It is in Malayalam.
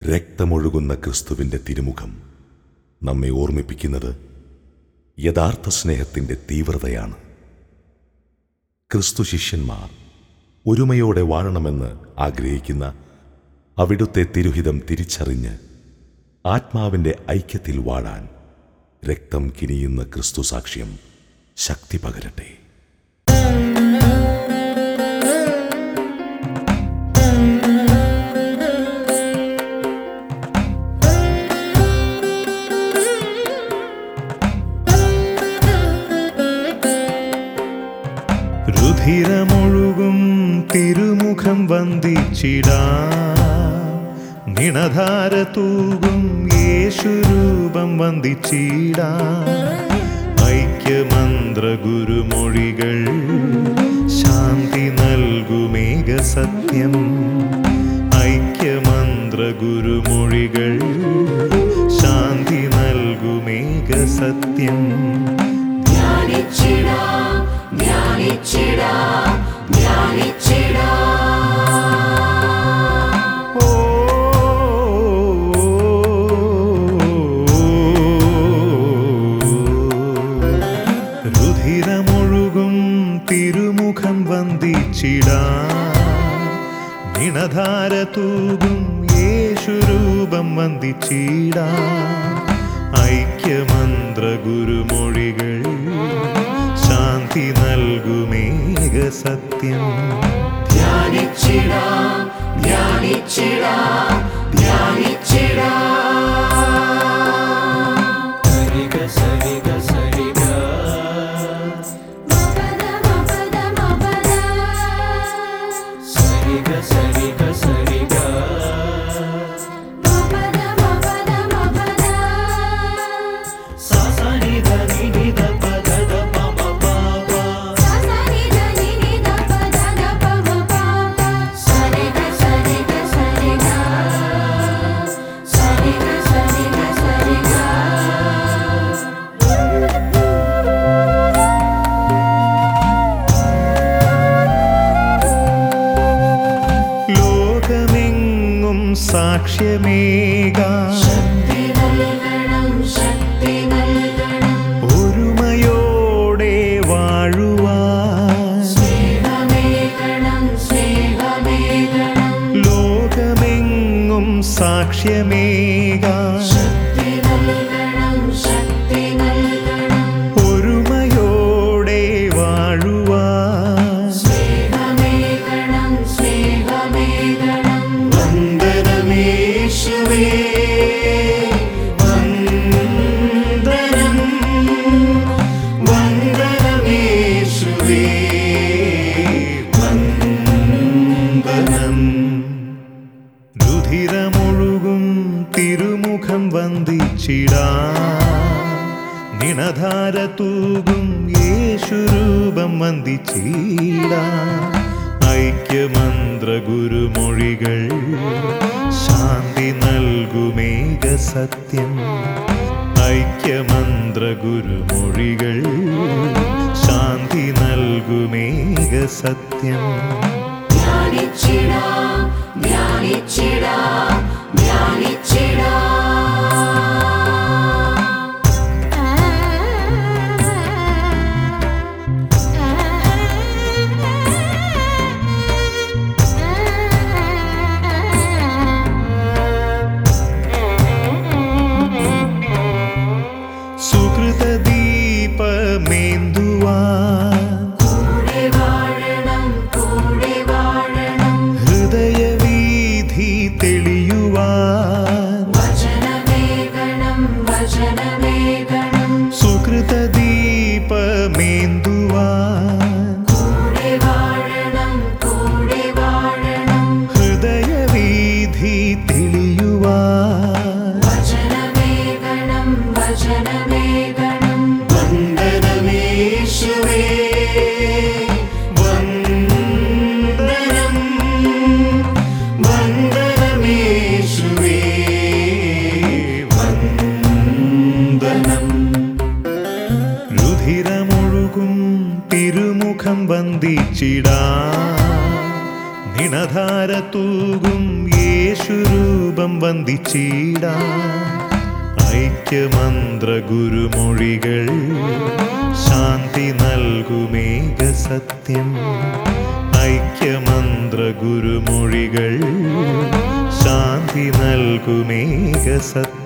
രക്തമൊഴുകുന്ന ക്രിസ്തുവിൻ്റെ തിരുമുഖം നമ്മെ ഓർമ്മിപ്പിക്കുന്നത് യഥാർത്ഥ സ്നേഹത്തിൻ്റെ തീവ്രതയാണ്. ക്രിസ്തു ശിഷ്യന്മാർ ഒരുമയോടെ വാഴണമെന്ന് ആഗ്രഹിക്കുന്ന അവിടുത്തെ തിരുഹിതം തിരിച്ചറിഞ്ഞ് ആത്മാവിൻ്റെ ഐക്യത്തിൽ വാഴാൻ രക്തം കിനിയുന്ന ക്രിസ്തു സാക്ഷ്യം ശക്തി പകരട്ടെ. രുധിരമൊഴുകും തിരുമുഖം വന്ദിച്ചിടാം, നിണധാര തൂകും യേശുരൂപം വന്ദിച്ചിടാം. ഐക്യമന്ത്ര ഗുരുമൊഴികൾ ശാന്തി നൽകുമേക സത്യം. ഐക്യമന്ത്ര ഗുരുമൊഴികൾ ശാന്തി നൽകുമേക സത്യം. രുധിരമൊഴുകും തിരുമുഖം വന്ദിച്ചിടാം, നിണധാര തൂകും യേശുരൂപം വന്ദിച്ചിടാം. ഐക്യമന്ത്ര ഗുരുമൊഴികൾ ശാന്തി നൽകുമേക സത്യം. ധ്യാനിച്ചിടാം, ധ്യാനിച്ചിടാം, ധ്യാനിച്ചിടാം. സരിഗ സരിഗ സരിഗ മപദ മപദ മപദ സരിഗ സരിഗ സരിഗ മപദ മപദ മപദ സസനി ധനി നിധ പദ ധ പ മ പ പ സസനി ധനി നിധ പദ ധ പ മ പ പ സരിഗ സരിഗ സരിഗ സരിഗ സരിഗ സരിഗ. ലോകമെങ്ങും സാക്ഷ്യമേകാം, ശക്തി നൽകണം, ശക്തി നൽകണം. ഒരുമയോടെ വാഴുവാൻ. സ്നേഹമേകണം, സ്നേഹമേകണം. ലോകമെങ്ങും സാക്ഷ്യമേകാം, ശക്തി നൽകണം, ശക്തി നൽകണം. ഒരുമയോടെ വാഴുവാൻ. സ്നേഹമേകണം, സ്നേഹമേകണം. വന്ദനമേശുവേ, വന്ദനം. വന്ദനമേശുവേ, വന്ദനം. രുധിരമൊഴുകും തിരുമുഖം വന്ദിച്ചിടാം, നിണധാര തൂകും യേശുരൂപം വന്ദിച്ചിടാം. ഐക്യമന്ത്ര ഗുരുമൊഴികൾ ശാന്തി നൽകുമേക സത്യം. ഐക്യമന്ത്ര ഗുരുമൊഴികൾ ശാന്തി നൽകുമേക സത്യം. ധ്യാനിച്ചിടാം, ധ്യാനിച്ചിടാം, ധ്യാനിച്ചിടാം. സുഹൃതദീപമേന്തുവാൻ, കൂടെ വാഴണം, കൂടെ വാഴണം. ഹൃദയവീഥി തെളിയുവാൻ. വചനമേകണം, വചനമേകണം. സുഹൃതദീപമേന്തുവാൻ, കൂടെ വാഴണം, കൂടെ വാഴണം. ഹൃദയവീഥി തെളിയുവാൻ. വചനമേകണം, വചനമേകണം. വന്ദനമേശുവേ, വന്ദനം. വന്ദനമേശുവേ, വന്ദനം. രുധിരമൊഴുകും തിരുമുഖം വന്ദിച്ചിടാം, നിണധാര തൂകും യേശുരൂപം വന്ദിച്ചിടാം. ഐക്യമന്ത്ര ഗുരുമൊഴികൾ ശാന്തി നൽകുമേക സത്യം. ഐക്യമന്ത്ര ഗുരുമൊഴികൾ ശാന്തി നൽകുമേക സത്യം.